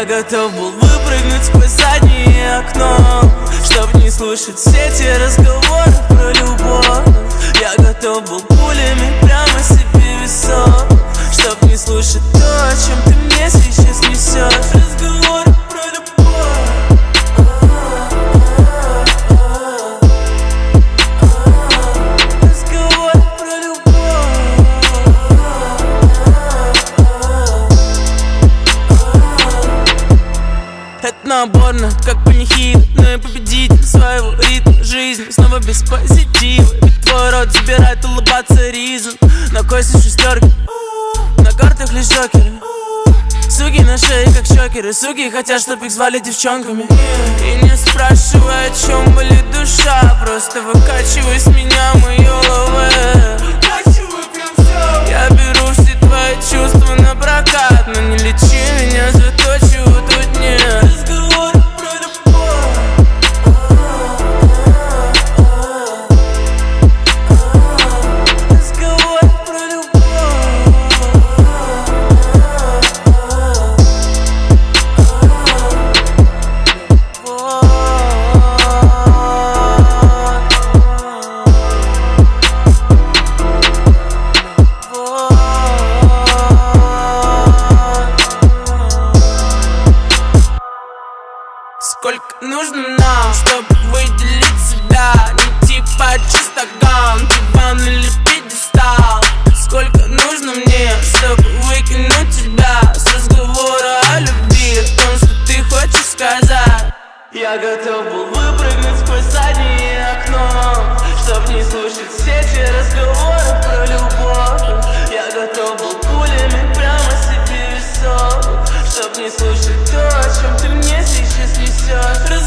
готов был выпрыгнуть сквозь заднее окно, чтоб не слушать все те разговоры про любовь. Я готов был пулями прямо себе в висок, чтоб не слушать то, о чем ты мне сейчас несешь. Разговор про любовь. Разговор про любовь. Это наборно, как панихида, но я победитель своего ритма жизни. Снова без позитива, ведь твой рот забирает улыбаться ризом. На кости шестерки, на картах лишь жокеры. Суки на шее, как шокеры. Суки хотят, чтоб их звали девчонками. И не спрашивай, о чем болит душа, просто выкачивай с меня моё лавэ. Я беру все твои чувства на прокат, но не лечи меня за то, чего тут нет. Разговор про любовь. Разговор про сколько нужно нам, чтобы выделить себя? Не типа чистоган, диван или пьедестал. Сколько нужно мне, чтобы выкинуть тебя с разговора о любви, о том, что ты хочешь сказать? Я готов был выпрыгнуть сквозь заднее окно, чтоб не слушать все те разговоры про любовь. Я готов был пулями прямо себе в висок, чтоб не слушать то, о чем ты мне сейчас несешь.